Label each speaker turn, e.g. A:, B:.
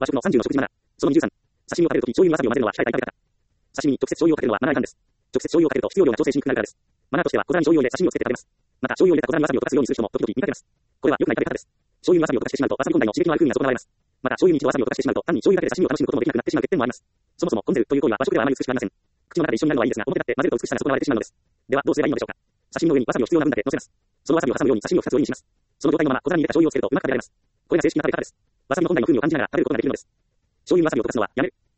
A: 和食の30の食事マナー。その23。刺身を食べるとき醤油にわさびを混ぜるのは控えたい方々。刺身に直接醤油をかけるのはマナー違反です。直接醤油をかけると必要量が調整しにくくなるからです。マナーとしては小皿に醤油を入れ刺身をつけて食べます。また醤油を入れた小皿にわさびを溶かすようにする人も時々見かけます。これは良くない食べ方です。醤油にわさびを溶かしてしまうとわさび本来の刺激のある風味が損なわれます。また醤油に一度わさびを溶かしてしまうと単に醤油だけで刺身を楽しむこともできなくなってしまう欠点もあります。そもそも混ぜるという行為は和食ではあまり美しくありません。口の中で一緒になるのはいいですが、表立って混ぜると美しさが損なわれてしまうのです。ではどうすればいいのでしょうか。刺身の上にわさびを必要な分だけ乗せます。そのわさびを挟むように刺身を2つ折りにします。その状態のまま小皿に入れた醤油をつけるとうまく食べられます。これが正式な食べ方です。わさびの本来の風味を感じながら食べることができるのです。醤油にわさびを溶かすのはやめる。